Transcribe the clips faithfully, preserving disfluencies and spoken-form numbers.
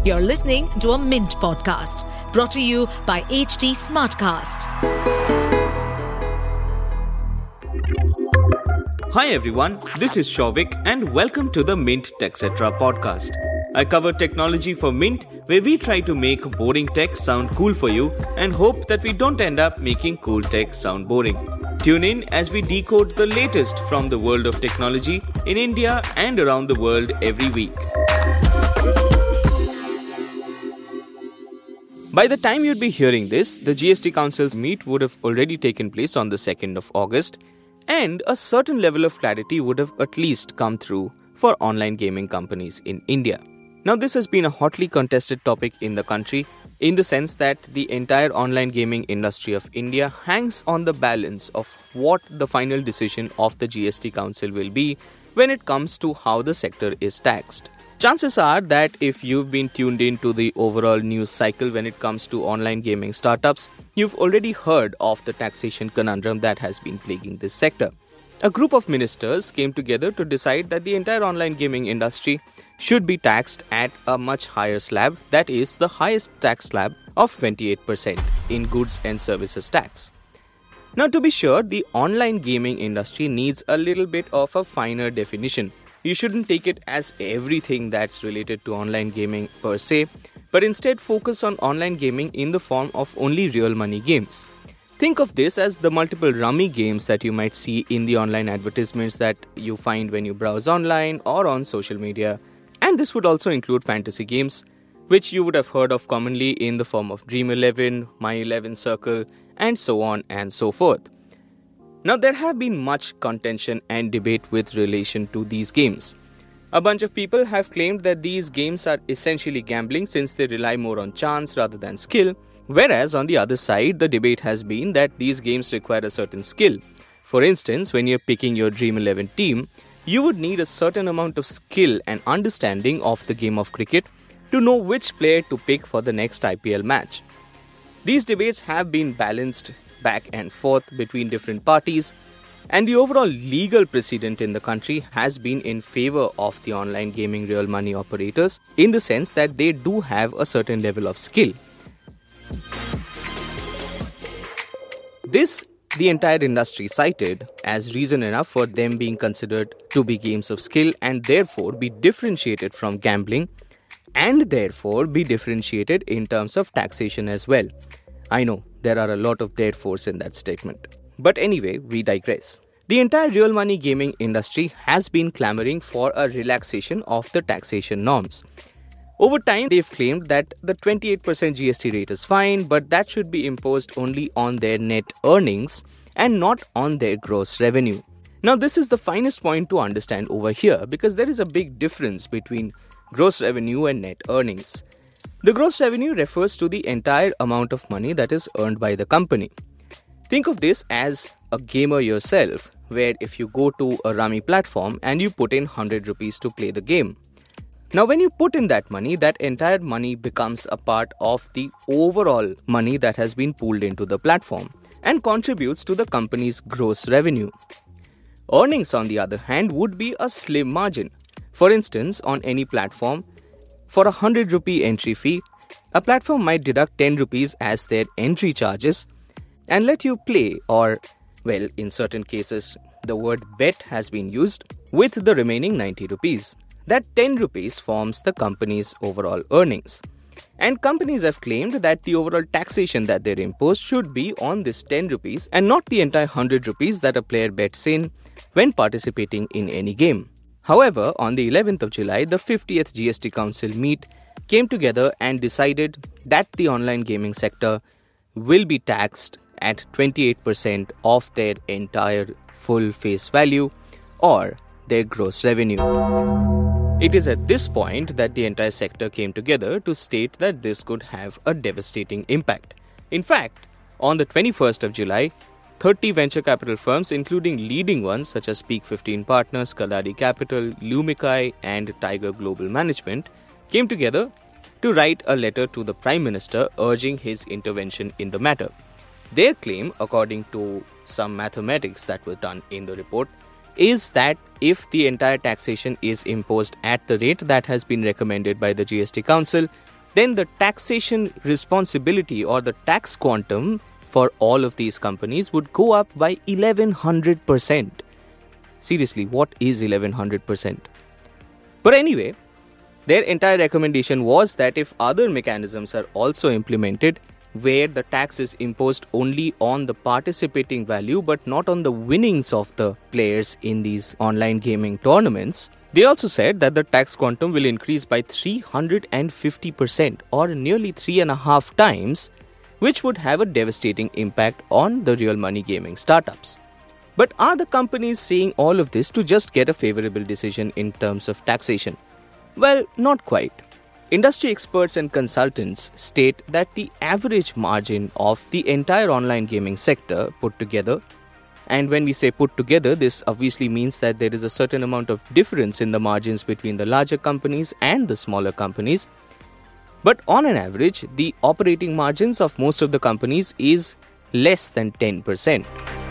You're listening to a Mint podcast brought to you by H T Smartcast. Hi everyone, this is Shovik and welcome to the Mint TechCetra podcast. I cover technology for Mint, where we try to make boring tech sound cool for you and hope that we don't end up making cool tech sound boring. Tune in as we decode the latest from the world of technology in India and around the world every week. By the time you'd be hearing this, the G S T Council's meet would have already taken place on the second of August, and a certain level of clarity would have at least come through for online gaming companies in India. Now, this has been a hotly contested topic in the country, in the sense that the entire online gaming industry of India hangs on the balance of what the final decision of the G S T Council will be when it comes to how the sector is taxed. Chances are that if you've been tuned in to the overall news cycle when it comes to online gaming startups, you've already heard of the taxation conundrum that has been plaguing this sector. A group of ministers came together to decide that the entire online gaming industry should be taxed at a much higher slab, that is, the highest tax slab of twenty-eight percent in goods and services tax. Now, to be sure, the online gaming industry needs a little bit of a finer definition. You shouldn't take it as everything that's related to online gaming per se, but instead focus on online gaming in the form of only real money games. Think of this as the multiple rummy games that you might see in the online advertisements that you find when you browse online or on social media. And this would also include fantasy games, which you would have heard of commonly in the form of Dream eleven, My eleven Circle, and so on and so forth. Now, there have been much contention and debate with relation to these games. A bunch of people have claimed that these games are essentially gambling since they rely more on chance rather than skill, whereas on the other side, the debate has been that these games require a certain skill. For instance, when you're picking your Dream eleven team, you would need a certain amount of skill and understanding of the game of cricket to know which player to pick for the next I P L match. These debates have been balanced back and forth between different parties, and the overall legal precedent in the country has been in favor of the online gaming real money operators in the sense that they do have a certain level of skill. This the entire industry cited as reason enough for them being considered to be games of skill and therefore be differentiated from gambling and therefore be differentiated in terms of taxation as well. I know there are a lot of therefores in that statement. But anyway, we digress. The entire real money gaming industry has been clamoring for a relaxation of the taxation norms. Over time, they've claimed that the twenty-eight percent G S T rate is fine, but that should be imposed only on their net earnings and not on their gross revenue. Now, this is the finest point to understand over here because there is a big difference between gross revenue and net earnings. The gross revenue refers to the entire amount of money that is earned by the company. Think of this as a gamer yourself, where if you go to a rummy platform and you put in one hundred rupees to play the game. Now, when you put in that money, that entire money becomes a part of the overall money that has been pooled into the platform and contributes to the company's gross revenue. Earnings, on the other hand, would be a slim margin. For instance, on any platform, for a one hundred rupee entry fee, a platform might deduct ten rupees as their entry charges and let you play, or, well, in certain cases, the word bet has been used, with the remaining ninety rupees. That ten rupees forms the company's overall earnings. And companies have claimed that the overall taxation that they're imposed should be on this ten rupees and not the entire one hundred rupees that a player bets in when participating in any game. However, on the eleventh of July, the fiftieth G S T Council meet came together and decided that the online gaming sector will be taxed at twenty-eight percent of their entire full face value or their gross revenue. It is at this point that the entire sector came together to state that this could have a devastating impact. In fact, on the twenty-first of July, thirty venture capital firms, including leading ones such as Peak fifteen Partners, Kalari Capital, Lumikai, and Tiger Global Management, came together to write a letter to the Prime Minister urging his intervention in the matter. Their claim, according to some mathematics that was done in the report, is that if the entire taxation is imposed at the rate that has been recommended by the G S T Council, then the taxation responsibility or the tax quantum for all of these companies would go up by eleven hundred percent. Seriously, what is eleven hundred percent? But anyway, their entire recommendation was that if other mechanisms are also implemented, where the tax is imposed only on the participating value but not on the winnings of the players in these online gaming tournaments, they also said that the tax quantum will increase by three hundred fifty percent or nearly three and a half times, which would have a devastating impact on the real money gaming startups. But are the companies saying all of this to just get a favorable decision in terms of taxation? Well, not quite. Industry experts and consultants state that the average margin of the entire online gaming sector put together, and when we say put together, this obviously means that there is a certain amount of difference in the margins between the larger companies and the smaller companies. But on an average, the operating margins of most of the companies is less than ten percent.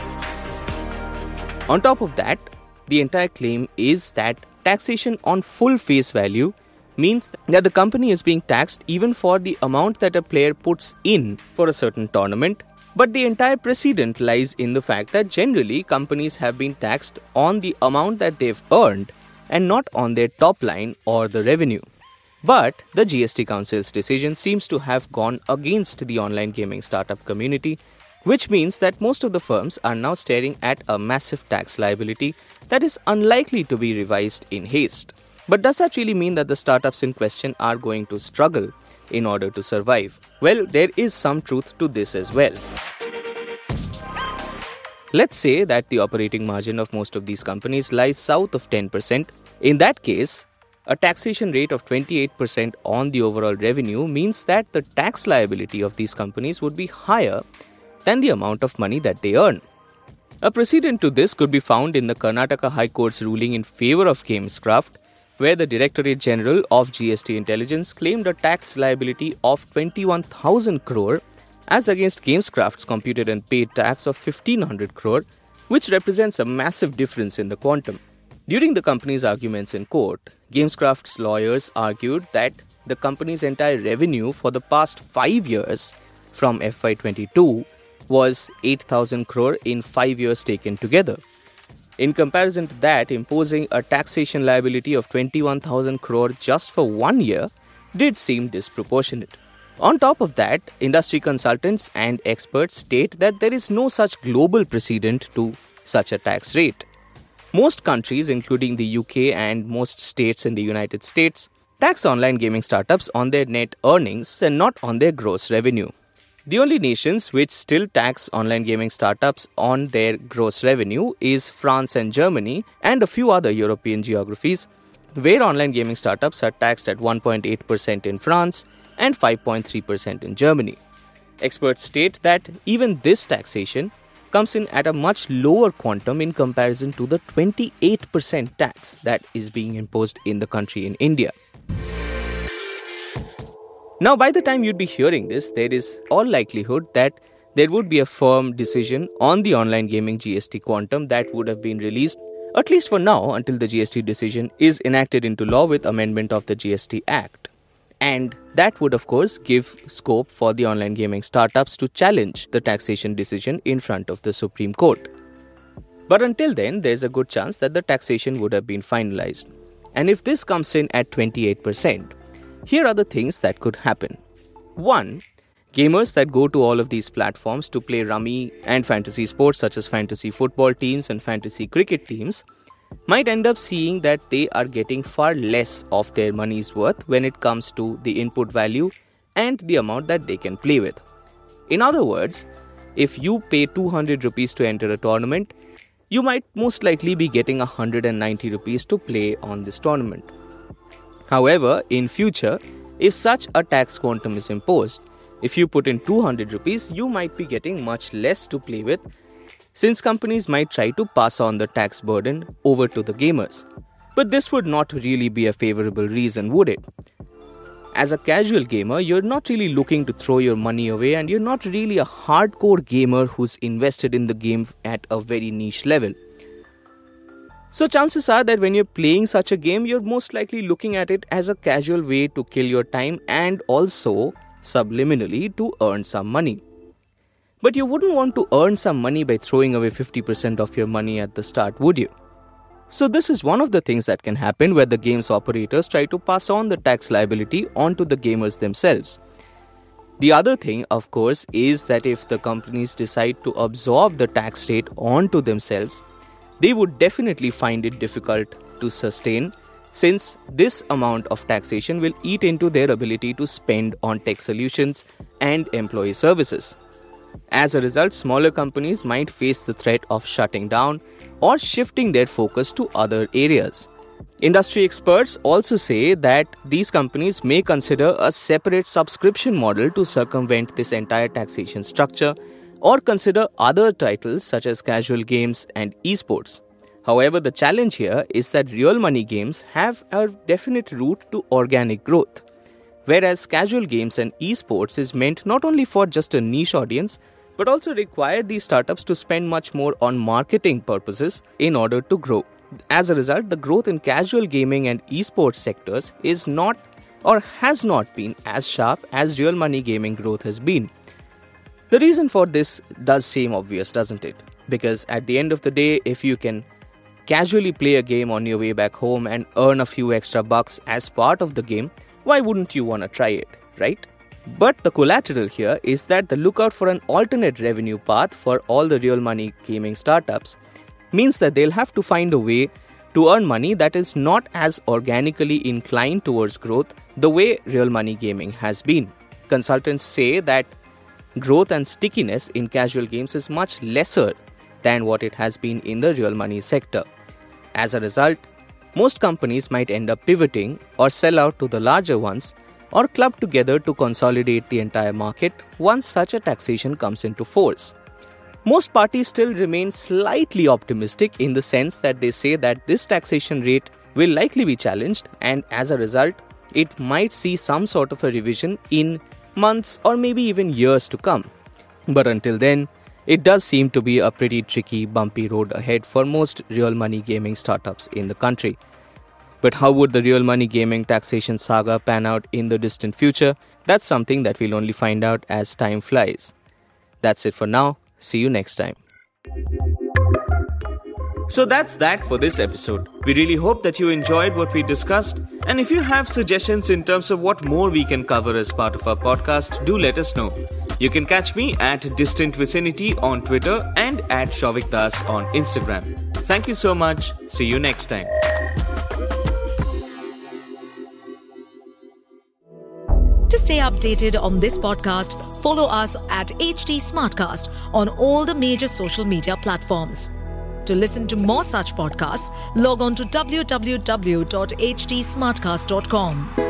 On top of that, the entire claim is that taxation on full face value means that the company is being taxed even for the amount that a player puts in for a certain tournament. But the entire precedent lies in the fact that generally companies have been taxed on the amount that they've earned and not on their top line or the revenue. But the G S T Council's decision seems to have gone against the online gaming startup community, which means that most of the firms are now staring at a massive tax liability that is unlikely to be revised in haste. But does that really mean that the startups in question are going to struggle in order to survive? Well, there is some truth to this as well. Let's say that the operating margin of most of these companies lies south of ten percent. In that case, a taxation rate of twenty-eight percent on the overall revenue means that the tax liability of these companies would be higher than the amount of money that they earn. A precedent to this could be found in the Karnataka High Court's ruling in favor of Gamescraft, where the Directorate General of G S T Intelligence claimed a tax liability of twenty-one thousand crore as against Gamescraft's computed and paid tax of fifteen hundred crore, which represents a massive difference in the quantum. During the company's arguments in court, Gamescraft's lawyers argued that the company's entire revenue for the past five years from F Y twenty-two was eight thousand crore in five years taken together. In comparison to that, imposing a taxation liability of twenty-one thousand crore just for one year did seem disproportionate. On top of that, industry consultants and experts state that there is no such global precedent to such a tax rate. Most countries, including the U K and most states in the United States, tax online gaming startups on their net earnings and not on their gross revenue. The only nations which still tax online gaming startups on their gross revenue is France and Germany and a few other European geographies, where online gaming startups are taxed at one point eight percent in France and five point three percent in Germany. Experts state that even this taxation comes in at a much lower quantum in comparison to the twenty-eight percent tax that is being imposed in the country in India. Now, by the time you'd be hearing this, there is all likelihood that there would be a firm decision on the online gaming G S T quantum that would have been released, at least for now, until the G S T decision is enacted into law with amendment of the G S T Act. And that would, of course, give scope for the online gaming startups to challenge the taxation decision in front of the Supreme Court. But until then, there's a good chance that the taxation would have been finalized. And if this comes in at twenty-eight percent, here are the things that could happen. One, gamers that go to all of these platforms to play rummy and fantasy sports such as fantasy football teams and fantasy cricket teams might end up seeing that they are getting far less of their money's worth when it comes to the input value and the amount that they can play with. In other words, if you pay two hundred rupees to enter a tournament, you might most likely be getting one hundred ninety rupees to play on this tournament. However, in future, if such a tax quantum is imposed, if you put in two hundred rupees, you might be getting much less to play with, since companies might try to pass on the tax burden over to the gamers. But this would not really be a favorable reason, would it? As a casual gamer, you're not really looking to throw your money away, and you're not really a hardcore gamer who's invested in the game at a very niche level. So chances are that when you're playing such a game, you're most likely looking at it as a casual way to kill your time and also subliminally to earn some money. But you wouldn't want to earn some money by throwing away fifty percent of your money at the start, would you? So this is one of the things that can happen where the game's operators try to pass on the tax liability onto the gamers themselves. The other thing, of course, is that if the companies decide to absorb the tax rate onto themselves, they would definitely find it difficult to sustain, since this amount of taxation will eat into their ability to spend on tech solutions and employee services. As a result, smaller companies might face the threat of shutting down or shifting their focus to other areas. Industry experts also say that these companies may consider a separate subscription model to circumvent this entire taxation structure, or consider other titles such as casual games and esports. However, the challenge here is that real money games have a definite route to organic growth, whereas casual games and esports is meant not only for just a niche audience, but also require these startups to spend much more on marketing purposes in order to grow. As a result, the growth in casual gaming and esports sectors is not or has not been as sharp as real money gaming growth has been. The reason for this does seem obvious, doesn't it? Because at the end of the day, if you can casually play a game on your way back home and earn a few extra bucks as part of the game, why wouldn't you want to try it, right? But the collateral here is that the lookout for an alternate revenue path for all the real money gaming startups means that they'll have to find a way to earn money that is not as organically inclined towards growth the way real money gaming has been. Consultants say that growth and stickiness in casual games is much lesser than what it has been in the real money sector. As a result, most companies might end up pivoting or sell out to the larger ones or club together to consolidate the entire market once such a taxation comes into force. Most parties still remain slightly optimistic in the sense that they say that this taxation rate will likely be challenged, and as a result, it might see some sort of a revision in months or maybe even years to come. But until then, it does seem to be a pretty tricky, bumpy road ahead for most real money gaming startups in the country. But how would the real money gaming taxation saga pan out in the distant future? That's something that we'll only find out as time flies. That's it for now. See you next time. So that's that for this episode. We really hope that you enjoyed what we discussed. And if you have suggestions in terms of what more we can cover as part of our podcast, do let us know. You can catch me at Distant Vicinity on Twitter and at Shovik Das on Instagram. Thank you so much. See you next time. To stay updated on this podcast, follow us at H T Smartcast on all the major social media platforms. To listen to more such podcasts, log on to w w w dot h t smartcast dot com.